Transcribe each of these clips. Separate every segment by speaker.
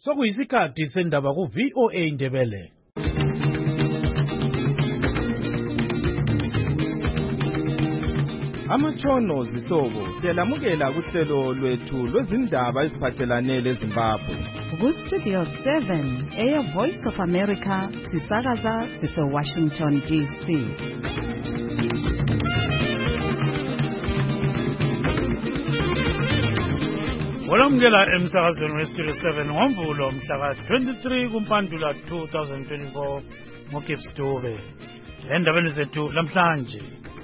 Speaker 1: Sokuyisikhathi sendaba ku VOA Indebele.
Speaker 2: Amatshono zihlobo siyalamukela kuhlelo lwethu lwezindaba eziphathelane leZimbabwe.
Speaker 3: Ku-Studio 7 Air Voice of America sisakaza sise-Washington DC.
Speaker 1: Olamukela emsakazweni weStudio 7 ngoMvulo mhla 23 kuMpandula 2024 ngoGibbs Dube. Endabeni zethu lamhlanje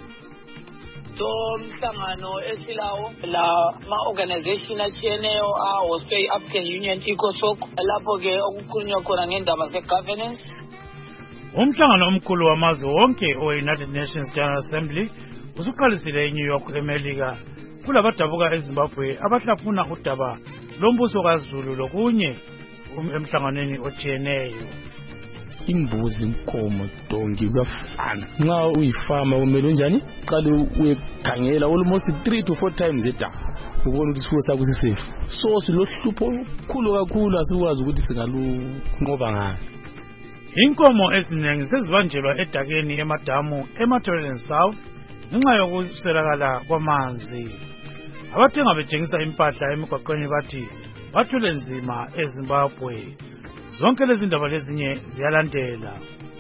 Speaker 4: Umhlangano esilawo la ma-organization atshiyeneyo ahostwe African Union ECOSOC lapho ke okukhulunywa khona ngendaba ze-governance.
Speaker 1: Umhlangano omkhulu wamazwe wonke we-United Nations General Assembly usuqalisile eNew York eMelika. Kulabadabuka eZimbabwe abahlafuna udaba lombuso kaZulu lokunye emhlanganweni otshiyeneyo.
Speaker 5: Imbuzi, inkomo, donki kuyafana. Nxa uyifama kumele unjani? Qale uyekhangela almost 3 to 4 times a day. Ubona ukuthi isifuyo sakho sisafe. So silohlupho olukhulu kakhulu asikwazi ukuthi singalunqoba ngani.
Speaker 1: Inkomo eziningi sezibanjelwa edakeni emadamu eMatabeleland South ngenxa yokuswelakala kwamanzi. Abathenga betshengisa impahla emigwaqweni bathi bathwele nzima eZimbabwe. Zonke lezi ndaba lezinye ziyalandela.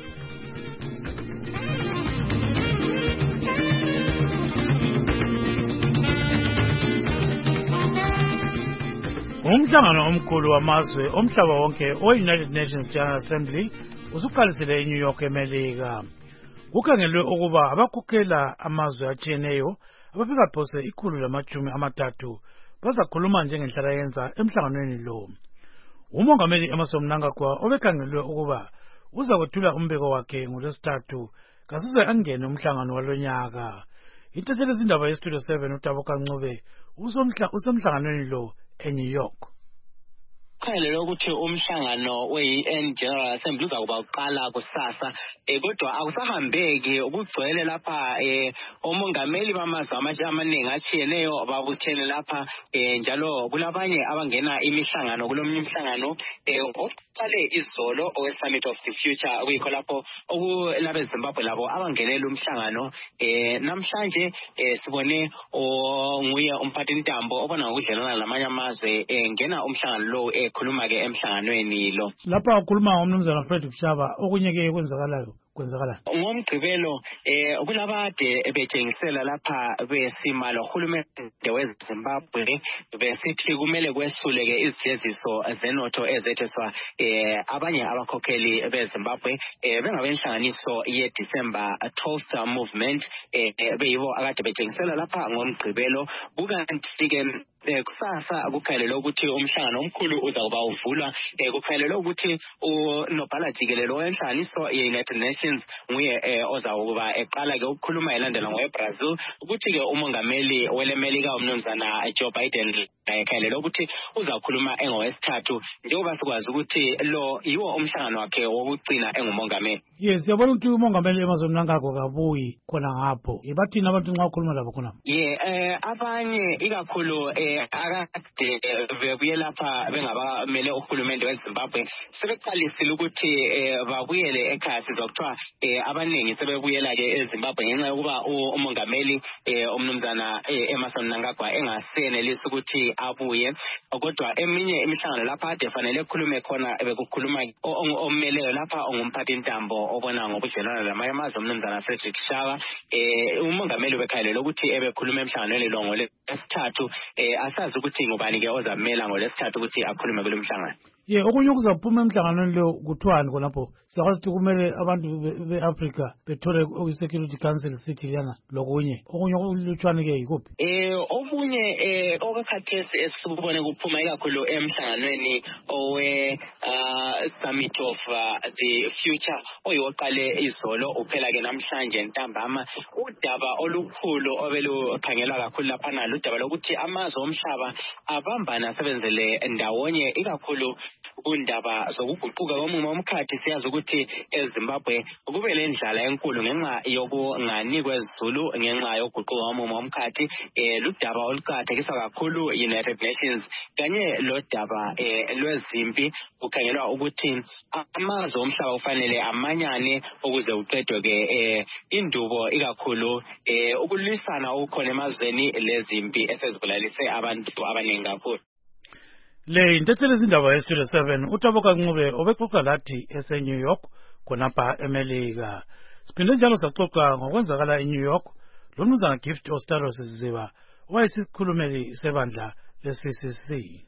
Speaker 1: Umhlangano omkhulu wamazwe omhlaba wonke we-United Nations General Assembly usuqalisile eNew York eMelika. Kukhangelwe ukuba abakhokhela amazwe atshiyeneyo abafika phose 130 bazakhuluma njengenhlalayenza emhlanganweni lo. Umongameli Emmerson Mnangagwa obekhangelwe ukuba uza kwethula umbiko wakhe ngoLwesithathu kasize angene umhlangano walonyaka. Intatheli zindaba yeStudio 7 uTaboka Ncube usemhlanganweni lo eNew York.
Speaker 4: Kukhangelelwe ukuthi umhlangano we-UN General Assembly uzakuba uqala kusasa kodwa akusahambeki ukugcwele lapha omongameli bamazwe amaningi atshiyeneyo babuthene lapha njalo kulabanye abangena imihlangano kulomnye umhlangano oqale izolo owe-Summit of the Future kuyikho lapho okulabe Zimbabwe labo abangenela umhlangano. Namhlanje sibone nguye umphathintambo obona ngokudlelana lamanye amazwe ngena umhlangano lo khuluma ke emhlanganweni lo.
Speaker 1: Lapha ukhuluma ngomnumzana Fred Kushaba okunye ke kwenzakala
Speaker 4: ngomgqibelo kulabade betshengisela lapha besima lohulumende weZimbabwe besithi kumele kwesuleke izijeziso zenotho ezetheswa abanye abakhokheli beZimbabwe bengabenhlanganiso ye-December 12th movement beyibo akade betshengisela lapha ngomgqibelo. Kukanti ke kusasa kukhangelelwe ukuthi umhlangano omkhulu uzakuba uvulwa. Kukhangelelwe ukuthi unobhala jikelelo wenhlanganiso ye-United Nations nguye ozakuba eqala ke ukukhuluma elandela ngoweBrazil ukuthi ke umongameli weleMelika umnumzana Joe Biden ekhangelelwe ukuthi uzakhuluma engowesithathu njengoba sikwazi ukuthi lo yiwo umhlangano wakhe wokugcina engumongameli.
Speaker 1: Yes, yabona ukuthi umongameli Emmerson Mnangagwa kabuyi khona ngapho. Bathini abantu nxa ukhuluma labo khona?
Speaker 4: Abanye ikakhulu akade bebuye lapha bengabamele uhulumende weZimbabwe sebeqalisile ukuthi babuyele ekhaya. Sizokuthiwa abaningi sebebuyela ke eZimbabwe ngenxa yokuba umongameli umnumzana Emmerson Mnangagwa engasenelisi ukuthi abuye. Kodwa eminye imihlangano lapha ade fanele ekhulume khona bekukhuluma omeleyo lapha ongumphathintambo obona ngobudlelwano lamanye amazwe umnumzana Frederick Shaba. Umongameli ubekhangelelwe ukuthi ebekhuluma emhlanganweni lo ngoLwesithathu. Asazi ukuthi ngubani ke ozamela ngoLwesithathu ukuthi akhulume kulo mhlangano.
Speaker 1: Okunye kuzaphuma emhlanganweni lo kuthiwani khonapho? Sakwazi ukuthi kumele abantu beAfrica bethole i-Security Council Seat yana lokunye. Okunye kulutshwane ke yikuphi?
Speaker 4: Okunye okukhathesi esibone kuphuma ikakhulu emhlanganweni owe-Summit of the Future oyiwoqale izolo uphela ke namhlanje ntambama. Udaba olukhulu obelukhangelwa kakhulu lapha nalo udaba lokuthi amazwe omhlaba abambana asebenzele ndawonye ikakhulu kundaba zokuguquka komumo womkhathi. Siyazi ukuthi eZimbabwe kube lendlala enkulu ngenxa yokunganikwa izulu ngenxa yokuguquka komumo womkhathi. Ludaba oluqakathekisa kakhulu United Nations kanye lodaba lwezimpi. Kukhangelwa ukuthi amazwe omhlaba kufanele amanyane ukuze uqedwe indubo ikakhulu ukulwisana okukhona emazweni lezimpi esezibulalise abantu abaningi kakhulu.
Speaker 1: Le intetheleza izindaba yeStudio 7 uTaboka Ncube obexoxa lathi eseNew York khonapha eMelika. Siphinde njalo saxoxa ngokwenzakala eNew York lomnumzana Gift Ostaros Ziba owayesikhulumeli sebandla leCCC.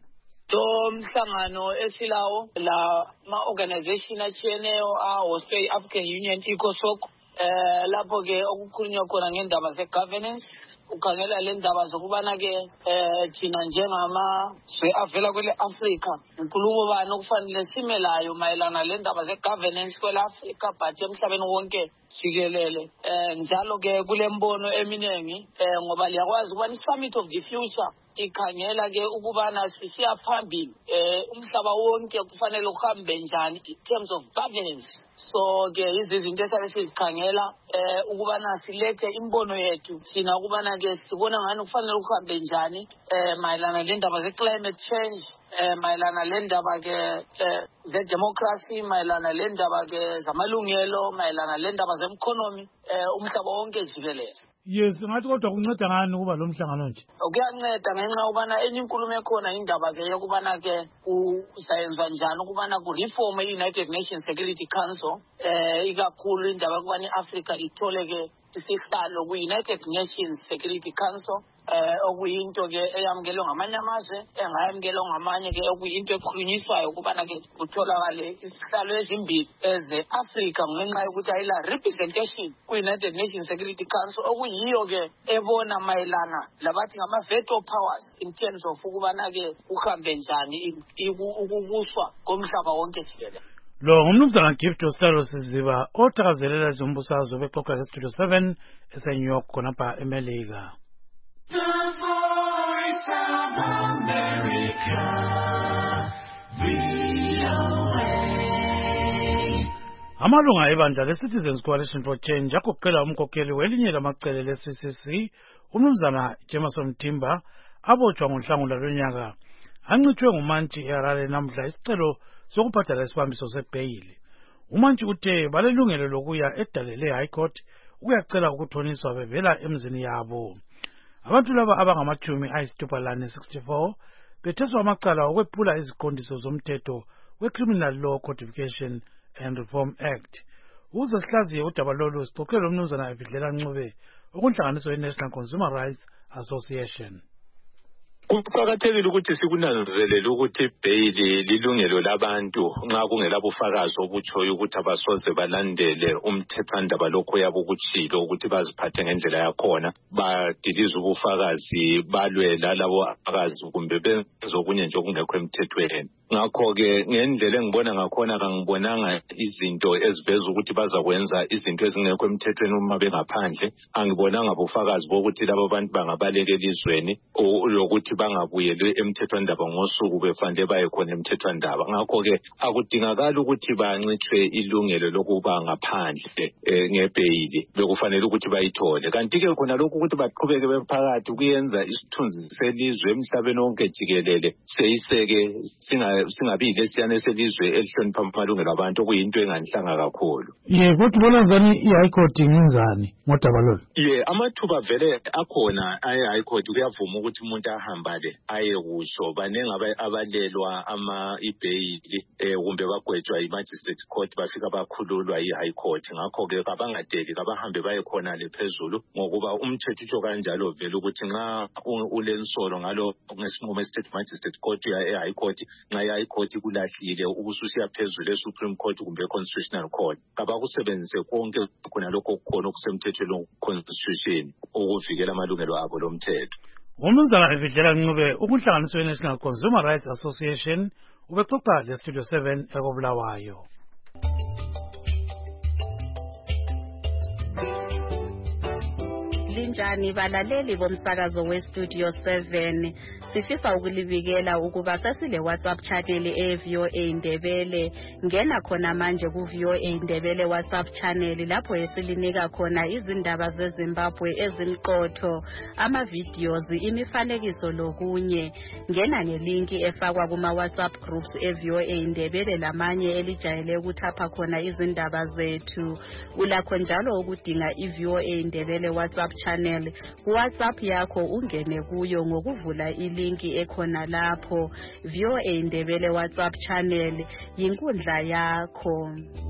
Speaker 6: Umhlangano esilawo la ma-organization atshiyeneyo ahostwe i-African Union ECOSOC lapho ke okukhulunywa khona ngendaba ze-governance. Ukhangela le ndaba zokubana-ke thina njengamazwe avela kwele Afrika inkulumo bani okufanele simelayo mayelana le ndaba ze-governance kwele Afrika but emhlabeni wonke jikelele. Njalo-ke kule mbono eminingi ngoba liyakwazi ukubana i-Summit of the Future ikhangela ke ukubana sisiya phambili umhlaba wonke kufanele uhambe njani in terms of governance. So ke izinto esabe sizikhangela ukubana silethe imbono yethu thina ukubana ke sibona ngani kufanele uhambe njani mayelana lendaba ze-climate change, mayelana lendaba ke ze-democracy, mayelana lendaba ke zamalungelo, mayelana lendaba ze-economy umhlaba wonke jikelele.
Speaker 1: Yes, ngathi kodwa kunceda ngani ukuba lo mhlangano nje?
Speaker 6: Kuyanceda ngenxa ubana enye inkulumo ekhona indaba ke yokubana ke usayenza njani ukubana ku-reform i-United Nations Security Council ikakhulu indaba yokubana i-Afrika ithole ke isihlalo ku-United Nations Security Council okuyinto ke eyamukelwe ngamanye amazwe engayamukelwe ngamanye ke okuyinto ekhulunyiswayo ukubana ke kutholakale isihlalo ezimbili eze-Afrika ngenxa yokuthi ayila representation ku-United Nations Security Council okuyiyo ke ebona mayelana labathi ngama-veto powers in terms of ukubana ke uhambe njani ukubuswa komhlaba wonke jikelele.
Speaker 1: Lo ngumnumzana Gift Ostaros Ziba othakazelela izombusazwe bexoxa leStudio 7 eseNew York khonapha eMelika.
Speaker 7: The Voice of America, VOA.
Speaker 1: Amalunga ebandla le-Citizens Coalition for Change agoqela umkhokheli welinye lamacele le-CCC umnumzana Jameson Timber abotshwa ngoNhlangula lonyaka ancithwe ngumantshi eHarare namhla isicelo sokubhadala isibambiso sebheyili. Umantshi uthe balelungelo lokuya edalele High Court ukuyacela ukuthoniswa bevela emzini yabo. Abantu laba abangama-64 betheswa amacala okwephula iziqondiso zomthetho we-Criminal Law Codification and Reform Act. Ukuze sihlaziye udaba lolu sixoxele umnumzana Ebhidlela Ncube okunhlanganiso ye-National Consumer Rights Association.
Speaker 8: Kuqakathekile ukuthi sikunanzelele ukuthi ibheyili lilungelo labantu nxa kungelabufakazi obutshoyo ukuthi abasoze balandele umthethwandaba lokho yabo ukutshilo ukuthi baziphathe ngendlela yakhona badilize ubufakazi balwe lalabo abakazi kumbe benze okunye nje okungekho emthethweni. Ngakho-ke ngendlela engibona ngakhona kangibonanga izinto eziveza ukuthi bazakwenza izinto ezingekho emthethweni uma bengaphandle. Angibonanga bufakazi bokuthi labo bantu bangabaleka elizweni lokuthi bangabuyelwe emthethwandaba ngosuku befanele baye khona emthethwandaba. Ngakho-ke akudingakali ukuthi bancithwe ilungelo lokuba ngaphandle ngebheyili bekufanele ukuthi bayithole. Kanti-ke khona lokhu ukuthi baqhubeke bephakathi kuyenza isithunzi selizwe emhlabeni wonke jikelele seyiseke singabi lesiyane selizwe elihlonipha amalungelo abantu okuyinto enganhlanga kakhulu.
Speaker 1: Kodwa ubona njani i-High Court ngenzani ngodaba lolu?
Speaker 8: Amathuba vele akhona aye-High Court kuyavuma ukuthi umuntu ahambale aye kusho. Banenge abalelwa ibheyili kumbe bagwetshwa i-Magistrate Court bafika bakhululwa i-High Court. Ngakho-ke kabangadeli kabahambe baye khona le phezulu ngokuba umthetho utsho kanjalo vele ukuthi nxa ulensolo ngalo ngesinqumo esithethe Magistrate Court e-High Court nxa i-High Court kulahlile ubususiya phezulu e-Supreme Court kumbe e-Constitutional Court abakusebenzise konke khona lokho kukhona okusemthethweni Constitution ukuvikela amalungelo abo lomthetho.
Speaker 1: Umnumzana Ebhidlela Ncube ukunhlanganiso ye-National Consumer Rights Association ubexoxa leStudio 7 ekobulawayo.
Speaker 9: Ninjani balaleli bomsakazo weStudio 7. Sifisa ukulibikela ukuba sasile WhatsApp channel eVOA Ndebele. Ngena khona manje kuVOA Ndebele WhatsApp channel lapho esilinika khona izindaba zeZimbabwe ezimqotho, ama-videos, imifanekiso lokunye. Ngena ngelinki efakwa kuma WhatsApp groups eVOA Ndebele lamanye elijayele ukuthapha khona izindaba zethu. Ulakho njalo ukudinga iVOA Ndebele WhatsApp channel kuWhatsApp yakho, ungene kuyo ngokuvula ilinki ekhona lapho. VOA Ndebele WhatsApp channel yinkundla yakho.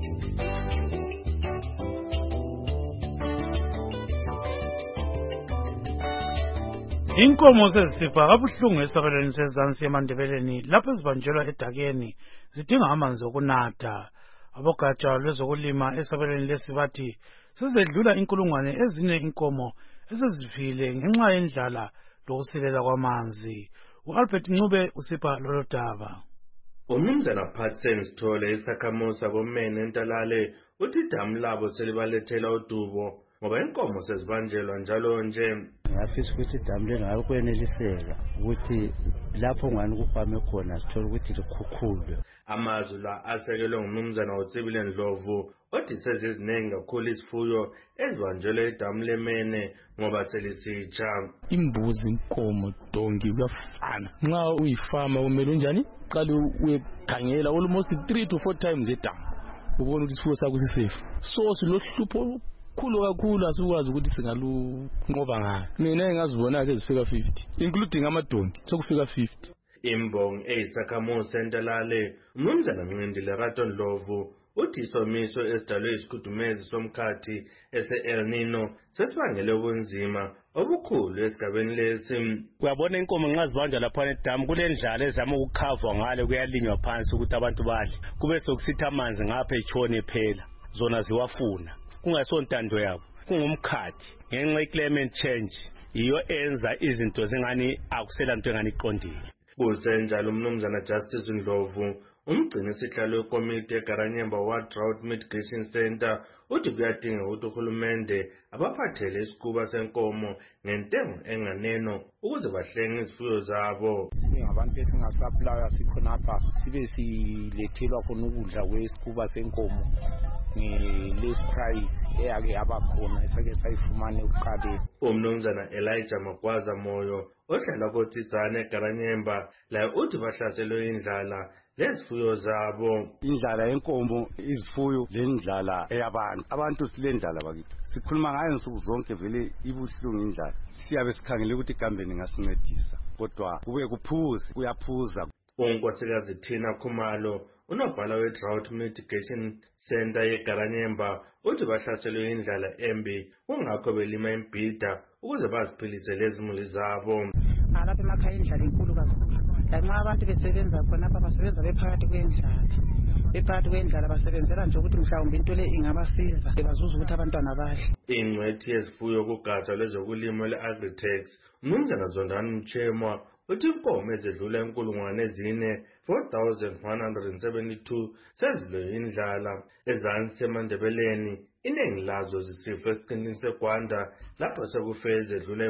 Speaker 1: Inkomo sezisifa kabuhlungu esabelweni sezansi eMandebeleni lapho zibanjelwa edakeni zidinga amanzi okunatha. Abogatsha lwezokulima esabelweni lesi bathi sezedlula 4,000 inkomo esezifile ngenxa yendlala lokusilela kwamanzi. U-Albert Ncube usipha lolo daba.
Speaker 10: Umnumzana Patsen Sithole isakhamuzi sakoMene eNtalale uthi idamu labo selibalethela udubo ngoba inkomo sezibanjelwa njalo nje.
Speaker 11: Ngiyafisa ukuthi idamu leli kweneliseka ukuthi lapho ngani kufame khona sithola ukuthi likhukhulwe.
Speaker 10: Amazwi la asekelwe ngumnumzana uTsibile Ndlovu othi seziningi kakhulu izifuyo ezibanjelwe idamu leMene ngoba selisitsha.
Speaker 5: Imbuzi, inkomo, donki kuyafana. Nxa uyifama kumele unjani? Qale uyekhangela almost 3 to 4 times edamu ubone ukuthi isifuyo sakho sisafe. So silohlupho khulu kakhulu asikwazi ukuthi singalunqoba ngayo. Mina engazibona sezifika 50 including amadonki sokufika 50.
Speaker 10: Imbongi eyisakhamuzi eNtalale umnumzana Mncindile Rato Ndlovu uthi isomiso esidalwe isikhudumezi somkhathi ese-El Nino sesibangele ubunzima obukhulu esigabeni lesi.
Speaker 12: Uyabona inkomo nxa zibanja lapha edamu kulendlala ezama ukukhavwa ngale kuyalinywa phansi ukuthi abantu badle, kube sokusitha amanzi ngapha etshone phela, zona ziwafuna kungasontando yabo, kungumkhathi ngenxa ye-climate change iyo enza izinto zingani akusela into engani iqondile.
Speaker 10: Kusenjalo umnumzana Justice Ndlovu umgcini isihlalo wekomiti eGaranyemba Ward Drought Mitigation Center uthi kuyadinga ukuthi uhulumende abaphathele isikuba senkomo ngentengo enganeno ukuze bahlenge izifuyo zabo.
Speaker 13: Singabantu esingasaplaya sikhonapha sibe silethelwa khona ukudla kwesikuba senkomo nge-less price eyake yabakhona esake sayifumane ukuqaleni.
Speaker 10: Umnumzana Elijah Magwaza Moyo ohlala koTizana eGaranyemba la uthi bahlaselwe indlala lezifuyo zabo.
Speaker 14: Indlala yenkomo, izifuyo, lendlala eyabantu. Abantu silendlala bakithi. Sikhuluma ngayo nsuku zonke vele ibuhlungu indlala. Siyabe sikhangele ukuthi ikambeni ngasincedisa. Kodwa kube kuphuza, kuyaphuza.
Speaker 10: uNkosikazi Thina Khumalo unobhala we-Drought Mitigation Center yeGaranyemba uthi bahlaselwe indlala embi kungakho belima imbhida ukuze baziphilise lezimuli zabo.
Speaker 15: Lapha emakhaya indlala enkulu kakhulu. Lanxa abantu besebenza khonapha basebenza bephakathi kwendlala. Bephakathi kwendlala basebenzela nje ukuthi mhlawumbe into le ingabasiza bazuza ukuthi abantwana badle.
Speaker 10: Ingcwethi yezifuyo kugatsha lwezokulima le-Agritex umnumzana Zondani Mchemwa uthi inkomo ezedlula 4,172 sezidlule indlala ezansi eMandebeleni. Iningi lazo zisifo esiqinini seGwanda lapho sekufe ezedlula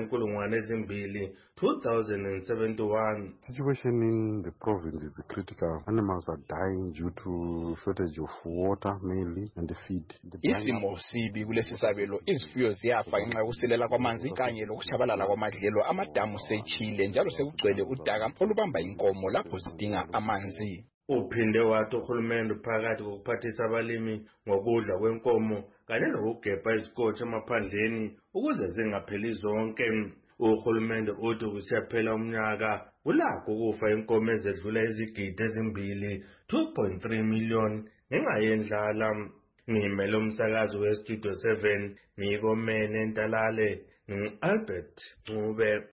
Speaker 10: 2,071.
Speaker 16: Situation in the province is critical. Animals are dying due to shortage of water mainly and the feed.
Speaker 17: Isimo sibi kulesi sabelo, izifuyo ziyafa ngenxa yokusilela kwamanzi kanye lokushabalala kwamadlelo. Amadamu sechile njalo sekugcwele udaka olubamba inkomo lapho zidinga amanzi.
Speaker 10: Uphinde wathi uhulumende phakathi kokuphathisa abalimi ngokudla kwenkomo kanye nokugebha izikotsha emaphandleni ukuze zingapheli zonke. Uhulumende uthi kusiyaphela umnyaka kulakho ukufa inkomo ezedlula izigidi ezimbili 2.3 million ngenxa yendlala. Ngimele umsakazi weStudio 7 ngikoMene eNtalale ngi-Albert Ncube.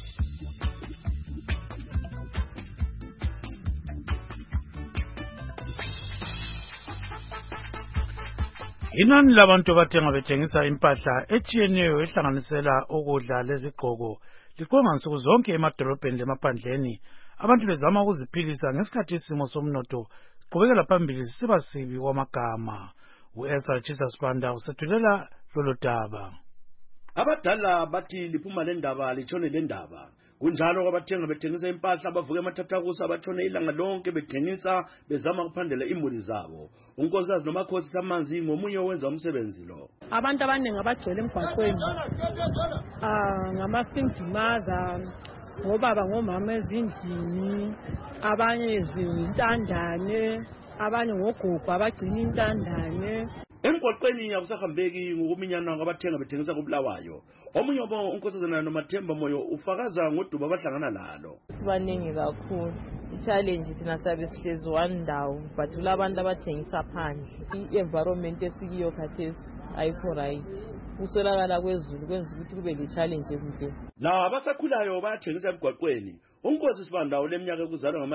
Speaker 1: Inani labantu abathenga bethengisa impahla etshiyeneyo ehlanganisela ukudla lezigqoko liqonga nsuku zonke emadolobheni lemaphandleni. Abantu bezama ukuziphilisa ngesikhathi isimo somnotho siqhubekela phambili sisiba sibi kwamagama. U-Esther Jesus Banda usethulela lolo daba.
Speaker 18: Abadala bathi liphuma lendaba litshone lendaba. Kunjalo kwabathenga bethengisa impahla bavuke emathathakusa batshone ilanga lonke bethengisa bezama kuphandela imuli zabo. Unkosikazi nomakhosi samanzi ngomunye owenza umsebenzi lo.
Speaker 19: Abantu abaningi abagcwele emgwaqweni ngamasindimaza ngobaba ngomama ezindlini, abanye izintandane, abanye ngogogo abagcina intandane.
Speaker 18: Emgwaqweni akusahambeki ngokuminyana kwabathenga bethengisa kuBulawayo. Omunye wabo unkosazana noMathemba Moyo ufakaza ngoduba abahlangana lalo.
Speaker 20: Baningi kakhulu. I-challenge thina sabe sihlezi one ndawo but kulabantu abathengisa phandle. I-environment esikiyo khathesi ayikho right. Usolakala kwezulu kwenza ukuthi kube le-challenge enkundleni.
Speaker 18: La abasakhulayo bayathengisa emgwaqweni. Unkosi Sibandawo leminyaka ekuzalwa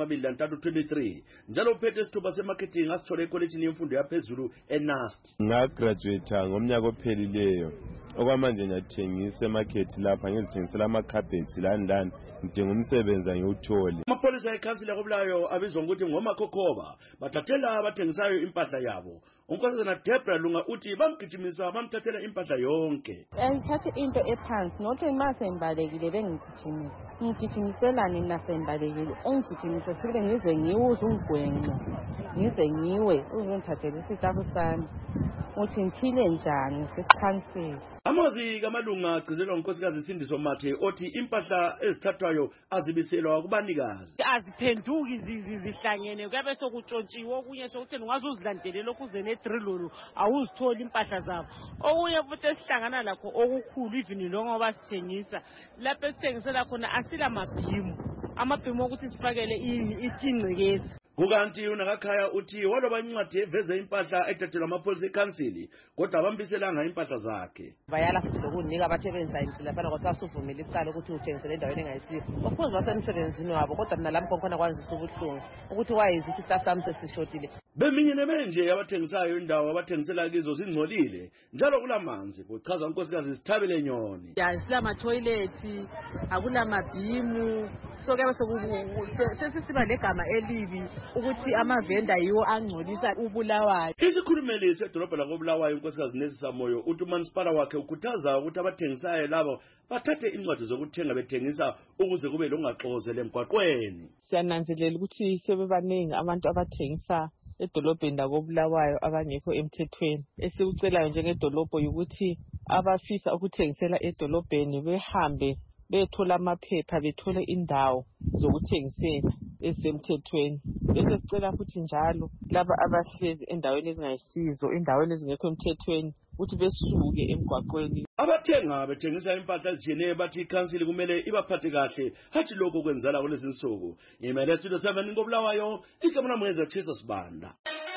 Speaker 18: ngama-23 njalo uphethe isithuba semarketing asithole ekolejini yemfundo yaphezulu eNAST.
Speaker 21: Ngagraduate ngomnyaka ophelileyo. Okwamanje ngiyathengisa emarket lapha ngizithengisela amakhabhethi landani ngidinga umsebenzi ngiwuthole.
Speaker 18: Amapholisa ekhansila koBulawayo abizwa ngokuthi ngomakhokhoba bathathela abathengisayo impahla yabo. Unkosazana Debra Lunga uthi bamgijimisa bamthathela impahla yonke.
Speaker 22: Ngithathe into ephansi not masembalekile bengigijimisa. Ngigijimiselani nasembalekile engigijimise sibile ngize ngiwuze ungigwenqe. Ngize ngiwe uzongithathela isitafu sami. Uthi ngiphile njani sekhansela.
Speaker 18: Amazwi kamalunga agcizelwa unkosikazi Sindiso Mathe othi impahla ezithathwayo azibiselwa kubanikazi.
Speaker 19: Aziphenduki zihlangene kuyabe sokuntshontshiwe okunye sokutheni ungazuzilandelela okuze ne-3 awuzithola impahla zabo. Okunye futhi esihlangana lakho okukhulu even lo ngoba sithengisa lapho esithengisela khona asila mabhimu. Amabhimu ukuthi sifakele ingcekezi.
Speaker 18: Kukanti unakakhaya uthi waloba incwadi eveze impahla ethathelwa amapholisa ekhansili kodwa abambiselanga impahla zakhe.
Speaker 20: Bayala futhi lokunika abasebenza indlela lapha kodwa usuvumile icala ukuthi uthengisele endaweni engayisiyo. Of course basemsebenzini wabo kodwa mina lapho khona kwanzisa ubuhlungu ukuthi wayezithi isasami sesishotile.
Speaker 18: Beminye nebenje abathengisayo indawo abathengisela kizo zingcolile njalo kulamanzi kuchaza unkosikazi Sithabile Nyoni.
Speaker 19: Sila toilet akula mabhimu so kuyabe sesiba legama elibi ukuthi amavenda yiwo angcolisa uBulawayo.
Speaker 18: Isikhulumeli sedolobha lakoBulawayo unkosikazi Nesisa Moyo uthi umansipala wakhe ukhuthaza ukuthi abathengisayo labo bathathe incwadi zokuthenga bethengisa ukuze kube longaxozele emgwaqweni.
Speaker 20: Siyananzelela ukuthi sebebaningi abantu abathengisa edolobheni lakoBulawayo abangekho emthethweni. Esikucelayo njengedolobho ukuthi abafisa ukuthengisela edolobheni behambe bethola amaphepha bethole indawo zokuthengisela esemthethweni. Bese sicela futhi njalo laba abahlezi endaweni ezingayisizo endaweni ezingekho emthethweni ukuthi besuke emgwaqweni.
Speaker 18: Abathenga bethengisa impahla ezitshiyeneyo bathi ikhansili kumele ibaphathe kahle hathi lokho kwenzala kulezi insuku. Imele Studio 7 koBulawayo igama lami Thisa Sibanda.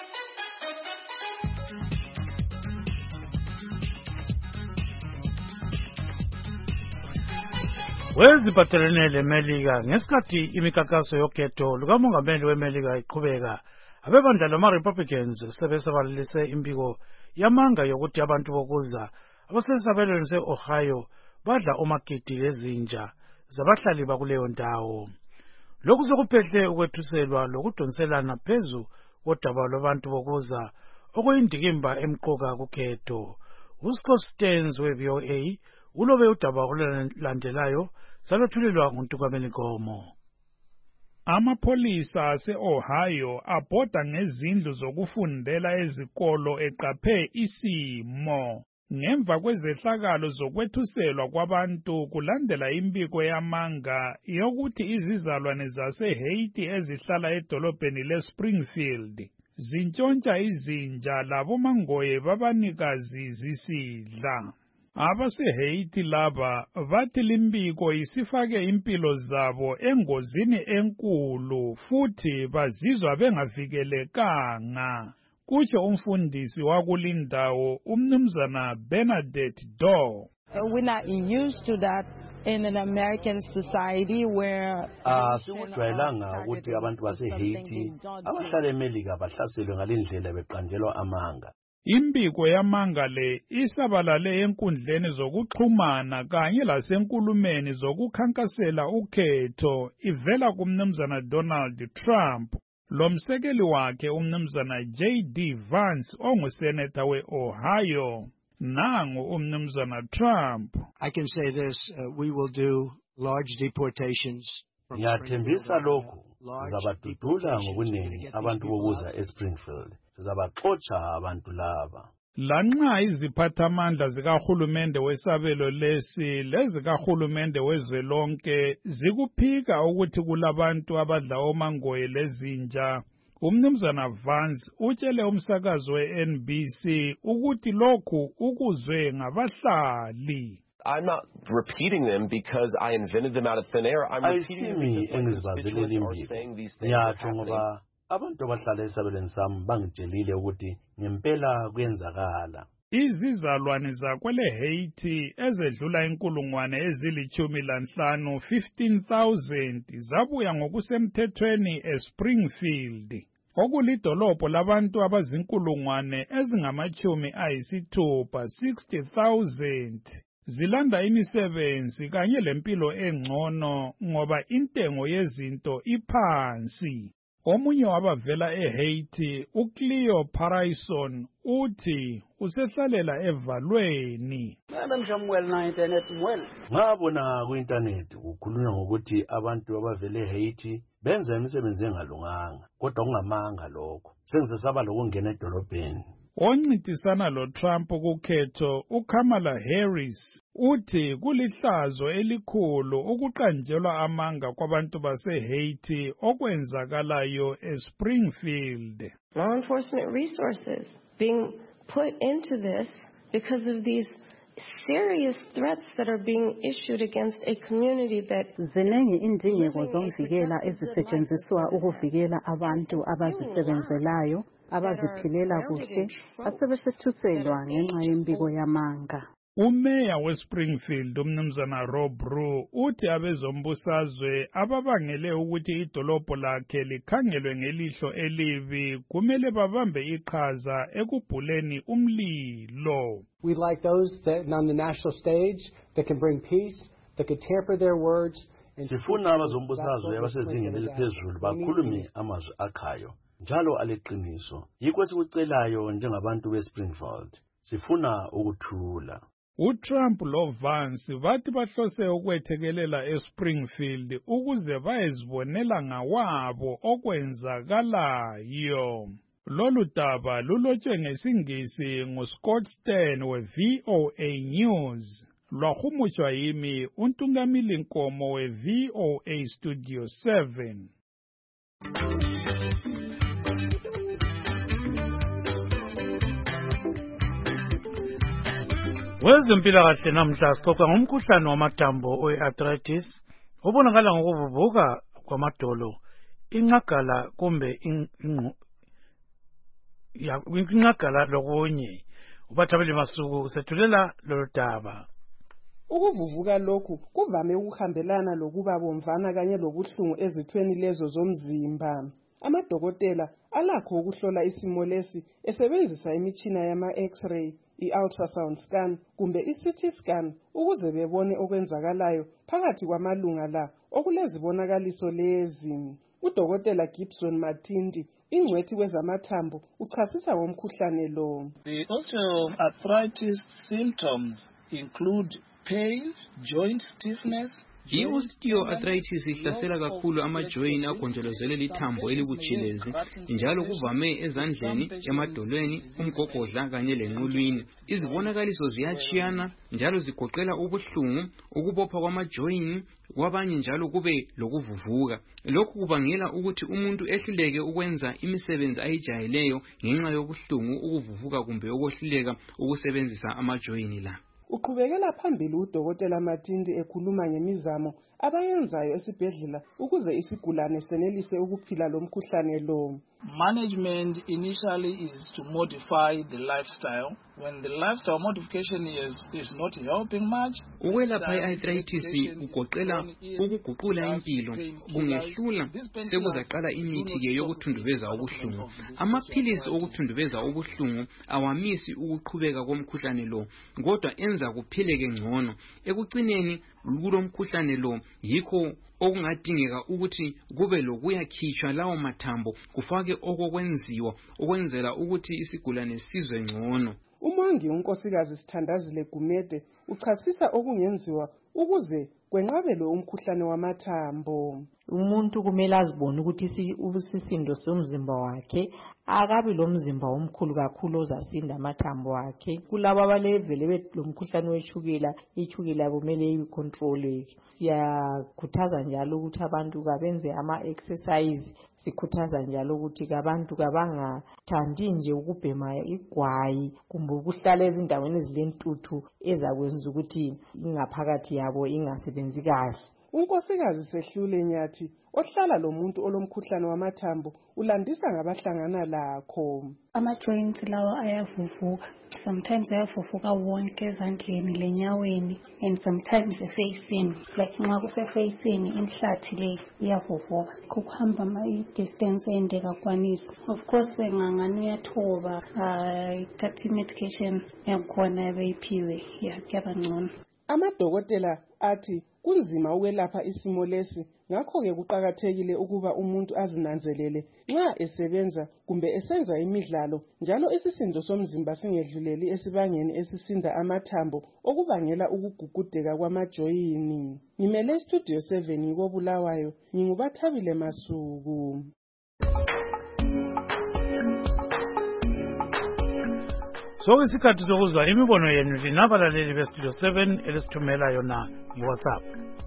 Speaker 1: Weziphathelene leMelika ngesikhathi imikhankaso yokhetho lukamongameli weMelika iqhubeka abebandla lama-Republicans sebesabalalise impiko yamanga yokuthi abantu bokuza abasesabelweni se-Ohio badla omagidi lezinja zabahlali bakuleyo ndawo. Lokhu sokuphehle ukwethuselwa lokudonselana phezu kodaba lwabantu bokuza okuyindikimba emqoka kukhetho. uScott Stearns we-VOA ulobe udaba olulandelayo salethulelwa nguNtukameni Nkomo.
Speaker 23: Amapholisa ase-Ohio abhoda ngezindlu zokufundela ezikolo eqaphe isimo ngemva kwezehlakalo zokwethuselwa kwabantu kulandela impiko yamanga yokuthi izizalwane zaseHaiti ezihlala edolobheni leSpringfield zintshontsha izinja labomangoye babanikazi zisidla. AbaseHaiti laba bathi limbiko isifake impilo zabo engozini enkulu futhi bazizwa bengavikelekanga. Kutsho umfundisi wakulindawo umnumzana Bernadette Doe.
Speaker 24: We're not used to that in an American society where
Speaker 25: sikujwayelanga ukuthi abantu baseHaiti abahlala eMelika bahlaselwe ngalendlela beqanjelwa amanga.
Speaker 23: Impiko yamanga le isabalale enkundleni zokuxhumana kanye lasenkulumeni zokukhankasela ukhetho ivela kumnumzana Donald Trump lomsekeli wakhe umnumzana J.D. Vance onguseneta we-Ohio. nangu umnumzana Trump.
Speaker 2: I can say this, we will do large deportations.
Speaker 25: Ngiyathembisa lokhu, sizabadudula ngobuningi abantu bokuza eSpringfield. Sizabaxotsha abantu laba.
Speaker 23: Lanxa iziphathamandla zikahulumende wesabelo lesi lezikahulumende wezwelonke zikuphika ukuthi kulabantu abadla omangoye lezinja, umnumzana Vance utshele umsakazo we-NBC ukuthi lokhu ukuzwe ngabahlali.
Speaker 3: I'm not repeating them because I invented them out of thin air. I'm repeating them because my constituents are saying these things are happening.
Speaker 25: Abantu abahlala esabelweni sami bangitshelile ukuthi ngempela kuyenzakala.
Speaker 23: Izizalwane zakwele Haiti ezedlula inkulungwane ezili-15 15,000 zabuya ngokusemthethweni eSpringfield, okulidolobho labantu abazinkulungwane ezingama-60 60,000. Zilanda imisebenzi kanye lempilo engcono ngoba intengo yezinto iphansi. Omunye wabavela eHaiti, uCleo Paraison, uthi usehlalela evalweni.
Speaker 25: Ngabona ku-internet kukhulunywa ngokuthi abantu abavele eHaiti benza imisebenzi engalunganga, kodwa kungamanga lokho. Sengisesaba lokungena edolobheni.
Speaker 23: Oncintisana loTrump kukhetho, uKamala Harris, uthi kulihlazo elikhulu ukuqanjelwa amanga kwabantu baseHaiti okwenzakalayo eSpringfield.
Speaker 4: Law enforcement resources being put into this because of these serious threats that are being issued against a community that
Speaker 6: ziningi indingeko zomvikela ezisetshenziswa ukuvikela abantu abazisebenzelayo abaziphilela kuhle asebesethusela ngenxa yembiko yamanga.
Speaker 23: Umeya weSpringfield umnumzana Rob Brew uthi abezombusazwe ababangele ukuthi idolobho lakhe likhangelwe ngelihlo elibi kumele babambe iqhaza ekubhuleni umlilo.
Speaker 7: We like those that on the national stage that can bring peace, that can temper their words.
Speaker 25: Sifuna abazombusazwe abasezingeni eliphezulu bakhulume amazwi akhayo njalo aleqiniso. Yikho sikucelayo njengabantu beSpringfield. Sifuna ukuthula.
Speaker 23: uTrump loVance bathi bahlose ukwethekelela eSpringfield ukuze bayezibonela ngawabo okwenzakalayo. Lolu daba lulotshwe ngesingisi nguScott Stern we-VOA News. Lwahumushwa yimi uNtungamili Nkomo we-VOA Studio 7. Wezempilakahle namhla sixoxa ngomkhuhlane wamathambo we-arthritis obonakala ngokuvuvuka kwamadolo, inqagala kumbe inqagala lokunye. Ubathabile Masuku sethulela lolu daba.
Speaker 26: Ukuvuvuka lokhu kuvame ukuhambelana lokuba bomvana kanye lobuhlungu ezithweni lezo zomzimba. Amadokotela alakho ukuhlola isimo lesi esebenzisa imitshina yama X-ray, i-ultrasound scan kumbe i-CT scan ukuze bebone okwenzakalayo phakathi kwamalunga la okulezibonakaliso lezi. Udokotela Gibson Matindi, ingcwethi kwezamathambo, uchasisa ngomkhuhlane lo.
Speaker 27: The osteoarthritis symptoms include pain, joint stiffness.
Speaker 28: I-osteoarthritis ihlasela kakhulu amajoyini agonjolozele lithambo elibutshelezi, njalo kuvame ezandleni, emadolweni, umgogodla kanye lenqulwini. Izibonakaliso ziyachiyana njalo zigoqela ubuhlungu, ukubopha kwamajoyini, kwabanye njalo kube lokuvuvuka. Lokhu kubangela ukuthi umuntu ehluleke ukwenza imisebenzi ayijayeleyo ngenxa yobuhlungu, ukuvuvuka kumbe ukwehluleka ukusebenzisa amajoyini la.
Speaker 26: Uqhubekela phambili udokotela Matindi ekhuluma ngemizamo abayenzayo esibhedlela ukuze isigulane senelise ukuphila lomkhuhlane lo.
Speaker 27: Management initially is to modify the lifestyle. When the lifestyle modification is not helping much,
Speaker 28: ukwelapha i-arthritis ugoqela ukuguqula impilo. Kungehlula sekuzaqala imithi-ke yokuthundubeza ubuhlungu. Amaphilisi okuthundubeza ubuhlungu awamisi ukuqhubeka komkhuhlane lo, kodwa enza kuphileke ngcono. Ekucineni kulo mkhuhlane lo yikho okungadingeka ukuthi kube lokuyakhitshwa lawo mathambo, kufake okokwenziwa ukwenzela ukuthi isigulane sizwe ngcono.
Speaker 26: umongi unkosikazi Sithandazile Gumede uchasisa okungenziwa ukuze kwenqabelwe umkhuhlane wamathambo.
Speaker 5: Umuntu kumele azibone ukuthi usisindo somzimba wakhe akabi lo mzimba omkhulu kakhulu ozasinda amathambo akhe. Kulabo abalevele betlomkhuhlane weshukela, ichukela kumele icontroleke. Siyakhuthaza njalo ukuthi abantu kabenze ama-exercise, sikhuthaza njalo ukuthi abantu kabangathandi nje ukubhema igwayi kumbe ukuhlala ezindaweni ezilentuthu ezakwenza ukuthi ingaphakathi yabo ingasebenzi kahle.
Speaker 26: Unkosikazi Sehlule Nyathi ohlala lo muntu olomkhuhlane wamathambo ulandisa ngabahlangana lakho.
Speaker 8: Ama-joints lawa ayavuvuka. Sometimes ayavuvuka wonke ezandleni lenyaweni and sometimes efaceni. Like nxa kusefaceni inhlathi le iyavuvuka. Kuhamba i-distance ende kakwanisa. Of course ngangani uyathoba ithatha medication yakhona ebeyiphiwe yakuyaba ngcono.
Speaker 26: Amadokotela athi kunzima ukwelapha isimo lesi, ngakho-ke kuqakathekile ukuba umuntu azinanzelele nxa esebenza kumbe esenza imidlalo, njalo isisindo somzimba singedluleli esibangeni esisinda amathambo okubangela ukugugudeka kwamajoyini. Ngimele Studio 7 ngikobulawayo, nginguBathabile Masuku.
Speaker 1: So isikhathi sokuzwa imibono yenu linabalaleli beStudio 7 elisithumela yona ngeWhatsApp.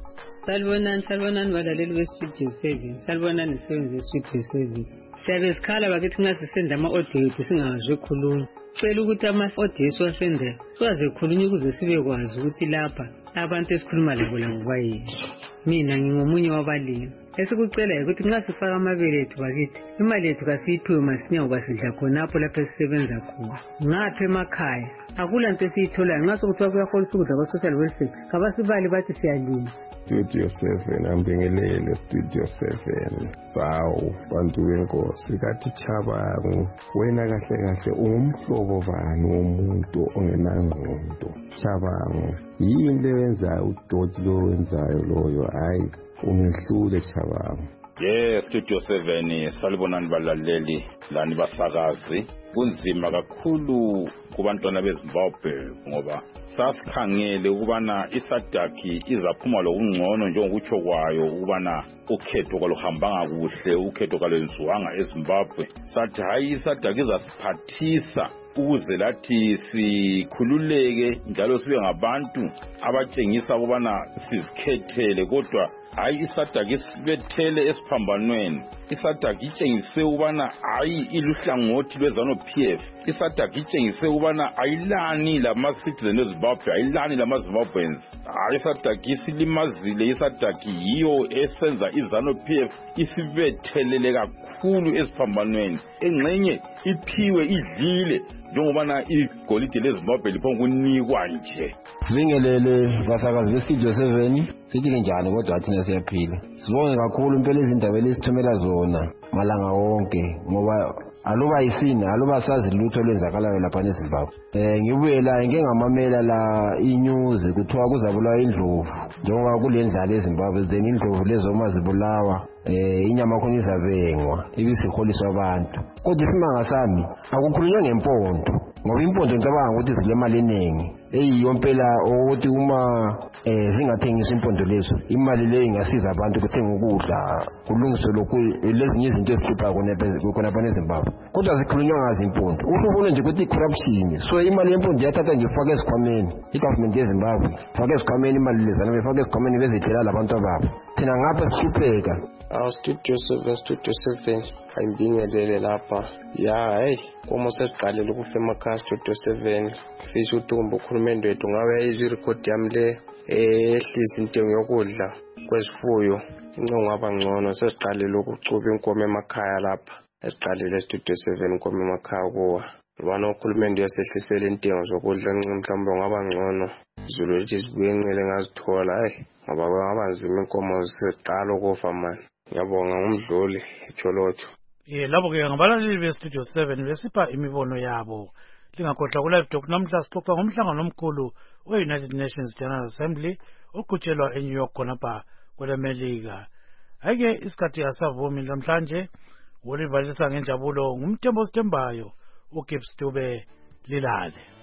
Speaker 9: Salibonani balaleli beStudio 7. Salibonani isebenzi yeStudio 7. Siyabe sikhala bakithi nxa sisenda ama-audio ethu singazwe khulunywa. Cela ukuthi ama-audio esiwasendayo siwaze khulunywa ukuze sibe kwazi ukuthi lapha abantu esikhuluma labo bayini. Mina ngingomunye wabalimi. Esikucela ukuthi nxa sifaka amabele ethu bakithi, imali yethu kasiyiphiwe masinya ngoba sidla khonapho lapho esisebenza khona. Ngapha emakhaya akula nto esiyitholayo nxa sokuthiwa kuyaholisa ukudla kwa-social welfare kabasibali bathi siyalima.
Speaker 11: Studio 7 ambingelele Studio 7. Bawu bantu benkosi kathi Chabangu, wena kahle kahle ungumhlobo bani womuntu ongenangqondo? Chabangu yini lewenzayo udoti lo wenzayo loyo? Hayi ungehlule Chabangu.
Speaker 12: Yes, Studio 7 salibonani balaleli lani basakazi. Kunzima kakhulu kubantwana beZimbabwe ngoba sasikhangele ukubana isadaki izaphuma lokungcono njengokutsho kwayo ukubana ukhetho kwaluhambanga kuhle, ukhetho kalwenziwanga eZimbabwe. Sathi hayi isadaki izasiphathisa ukuze lathi sikhululeke njalo sibe ngabantu abatshengisa ukubana sizikhethele, kodwa hayi isadaki isibethele esiphambanweni. Isadaki itshengise ukubana hayi iluhlangothi lweZANU-PF. Isadaki itshengise ukubana ayilani lama-citizen eZimbabwe, ayilani lama-Zimbabweans. Hayi isadaki isilimazile, isadaki yiyo esenza iZANU-PF isibethelele kakhulu esiphambanweni. Engxenye iphiwe idlile njengobana igolide leZimbabwe liphongunikwa nje.
Speaker 13: Sibingelele basakazi beStudio 7. Sithi njani kodwa thina siyaphila. Sibonge kakhulu impela izindaba lesithumela zona malanga wonke ngoba aluba isina aluba sazi lutho lwenzakalayo lapha eZimbabwe. Ngibuye la ngengamamela la inews kuthiwa kuzabulawa indlovu njengoba kulendlala eZimbabwe, then indlovu lezo uma zibulawa inyama khona izabengwa ibisiholiswa abantu. Kodwa isimanga sami akukhulunywa ngempondo ngoba impondo ngicabanga ukuthi zilemali eningi eyiyo impela ukuthi uma zingathengiswa impondo lezo imali leyo ingasiza abantu ukuthenga ukudla kulungiswe lokhu lezinye izinto ezihlupha khona eZimbabwe. Kodwa zikhulunywa ngazo impondo uhluphune nje ukuthi corruption. So imali yempondo yathatha nje ifake esikhwameni igovernment yeZimbabwe, fake esikhwameni imali lezana befake esikhwameni bezithela labantu ababo. Thina ngapha sihlupheka.
Speaker 14: Studio 7 ayibingelele lapha ya hey komo sesiqalile ukufa emakhaya Studio 7 fisha uTumbu ukhulumende wethu ngabe izwi record yami le ehlisa intengo yokudla kwesifuyo incongo abangcono. Sesiqalile ukucuba inkomo emakhaya lapha, esiqalile Studio 7 inkomo emakhaya kuwa ubana ukhulumende yasehlisela intengo zokudla mhlawumbe ngabangcono izulu lithi sibuye encele ngazithola ngoba ngabanzima inkomo zisiqala ukufa manje. Ngiyabonga umdluli Cholocho.
Speaker 1: Labo-ke ngabalaleli beStudio 7 besipha imibono yabo. Lingakhohlwa ku-Live Talk namhla sixoxa ngomhlangano omkhulu we-United Nations General Assembly oqhutshelwa eNew York khonapha kwelemelika. Hhayi-ke isikhathi asavumi namhlanje olivalisa ngenjabulo ngumthembo osithembayo uGibbs Dube Lilale.